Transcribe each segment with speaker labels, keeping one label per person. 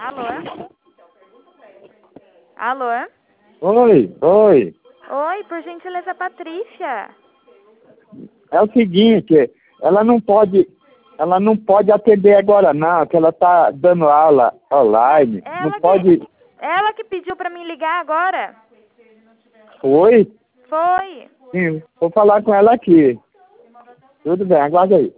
Speaker 1: Alô? Alô?
Speaker 2: Oi, oi.
Speaker 1: Oi, por gentileza, Patrícia.
Speaker 2: É o seguinte, ela não pode atender agora não, que ela tá dando aula online. Não pode.
Speaker 1: Ela que pediu pra mim ligar agora.
Speaker 2: Oi?
Speaker 1: Foi.
Speaker 2: Sim, vou falar com ela aqui. Tudo bem, aguarda aí.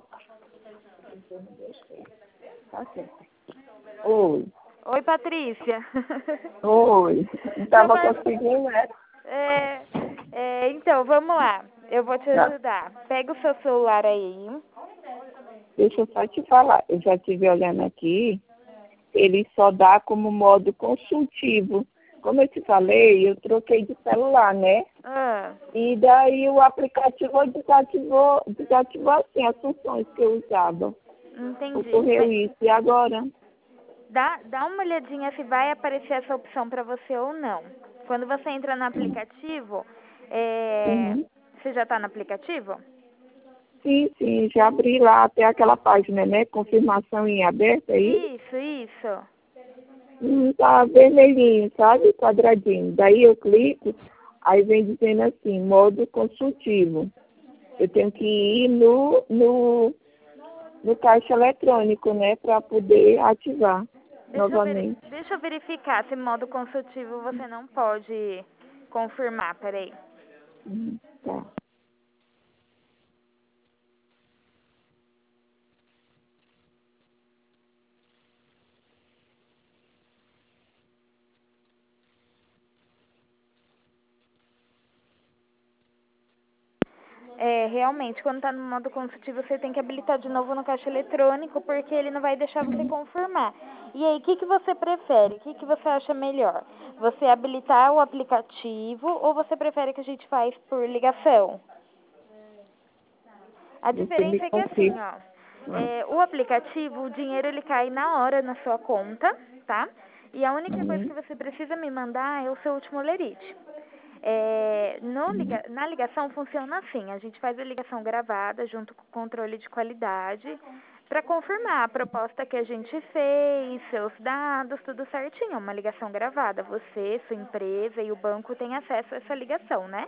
Speaker 2: Oi.
Speaker 1: Oi, Patrícia.
Speaker 2: Oi. Não tava conseguindo, né?
Speaker 1: Então, vamos lá. Eu vou te ajudar. Pega o seu celular aí.
Speaker 3: Deixa eu só te falar, eu já estive olhando aqui, ele só dá como modo consultivo. Como eu te falei, eu troquei de celular, né? E daí o aplicativo desativou assim as funções que eu usava.
Speaker 1: Entendi.
Speaker 3: Ocorreu isso. E agora?
Speaker 1: Dá uma olhadinha se vai aparecer essa opção para você ou não. Quando você entra no aplicativo, você já está no aplicativo?
Speaker 3: Sim, já abri lá até aquela página, né? Confirmação em aberto aí.
Speaker 1: Isso.
Speaker 3: Tá vermelhinho, sabe? Quadradinho. Daí eu clico, aí vem dizendo assim, modo consultivo. Eu tenho que ir no caixa eletrônico, né? Para poder ativar novamente.
Speaker 1: Deixa eu verificar se modo consultivo você não pode confirmar, peraí.
Speaker 3: Tá.
Speaker 1: Realmente, quando está no modo consultivo, você tem que habilitar de novo no caixa eletrônico, porque ele não vai deixar você confirmar. E aí, o que você prefere? O que você acha melhor? Você habilitar o aplicativo ou você prefere que a gente faz por ligação? A diferença é que assim, ó, o aplicativo, o dinheiro ele cai na hora na sua conta, tá? E a única coisa que você precisa me mandar é o seu último lerite. Na ligação funciona assim, a gente faz a ligação gravada junto com o controle de qualidade para confirmar a proposta que a gente fez, seus dados, tudo certinho, uma ligação gravada, você, sua empresa e o banco têm acesso a essa ligação, né?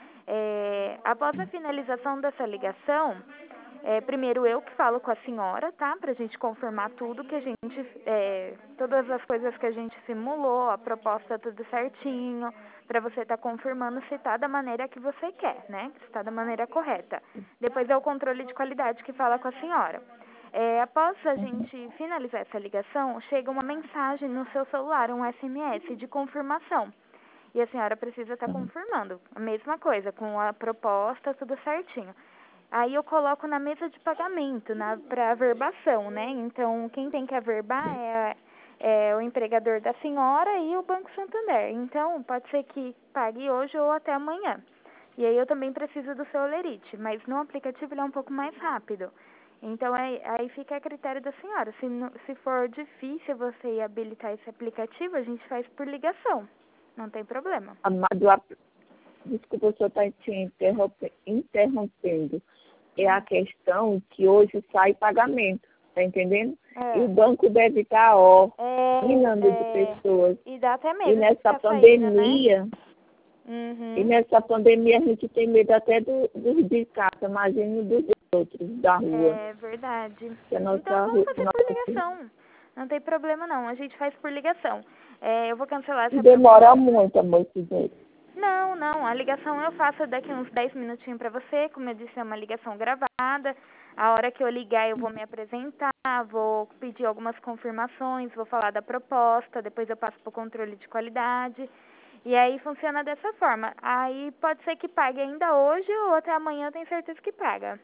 Speaker 1: Após a finalização dessa ligação, primeiro eu que falo com a senhora, tá? Pra gente confirmar tudo que a gente, todas as coisas que a gente simulou, a proposta tudo certinho, pra você estar confirmando se tá da maneira que você quer, né? Se tá da maneira correta. Depois é o controle de qualidade que fala com a senhora. Após a gente finalizar essa ligação, chega uma mensagem no seu celular, um SMS de confirmação. E a senhora precisa estar confirmando. A mesma coisa, com a proposta, tudo certinho. Aí eu coloco na mesa de pagamento, para averbação, né? Então, quem tem que averbar é o empregador da senhora e o Banco Santander. Então, pode ser que pague hoje ou até amanhã. E aí eu também preciso do seu lerite, mas no aplicativo ele é um pouco mais rápido. Então, aí fica a critério da senhora. Se for difícil você habilitar esse aplicativo, a gente faz por ligação. Não tem problema.
Speaker 3: Desculpa, o senhor está te interrompendo. É a questão que hoje sai pagamento, tá entendendo? E o banco deve estar, minando de pessoas.
Speaker 1: E dá até medo
Speaker 3: e nessa
Speaker 1: de
Speaker 3: pandemia,
Speaker 1: saindo, né?
Speaker 3: E nessa pandemia a gente tem medo até dos de casa, imagina dos outros, da rua.
Speaker 1: É verdade.
Speaker 3: Então
Speaker 1: vamos fazer por ligação. Não tem problema não, a gente faz por ligação. Eu vou cancelar essa
Speaker 3: demora muito, amor, esse jeito.
Speaker 1: Não, a ligação eu faço daqui uns 10 minutinhos para você, como eu disse, é uma ligação gravada. A hora que eu ligar eu vou me apresentar, vou pedir algumas confirmações, vou falar da proposta, depois eu passo para o controle de qualidade. E aí funciona dessa forma. Aí pode ser que pague ainda hoje ou até amanhã eu tenho certeza que paga.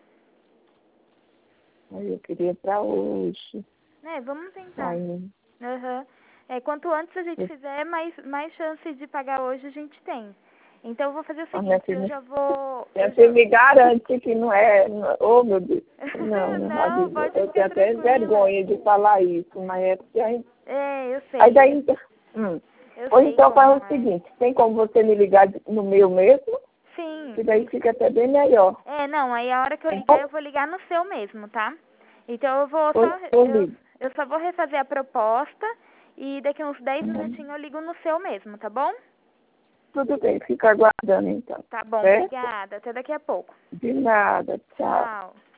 Speaker 3: Eu queria para hoje.
Speaker 1: Vamos tentar. Quanto antes a gente fizer, mais chance de pagar hoje a gente tem. Então eu vou fazer o seguinte, eu já vou...
Speaker 3: Você me garante que não é... Oh, meu Deus.
Speaker 1: Não, pode
Speaker 3: eu tenho até vergonha de falar isso, mas é porque a gente...
Speaker 1: eu sei.
Speaker 3: Aí daí... Ou então faz o seguinte, tem como você me ligar no meu mesmo?
Speaker 1: Sim.
Speaker 3: Que daí fica até bem melhor.
Speaker 1: Aí a hora que eu ligar, eu vou ligar no seu mesmo, tá? Então eu vou eu só vou refazer a proposta E daqui uns 10 minutinhos eu ligo no seu mesmo, tá bom?
Speaker 3: Tudo bem, fica aguardando então.
Speaker 1: Tá bom, obrigada. Até daqui a pouco.
Speaker 3: De nada, tchau.
Speaker 1: Tchau.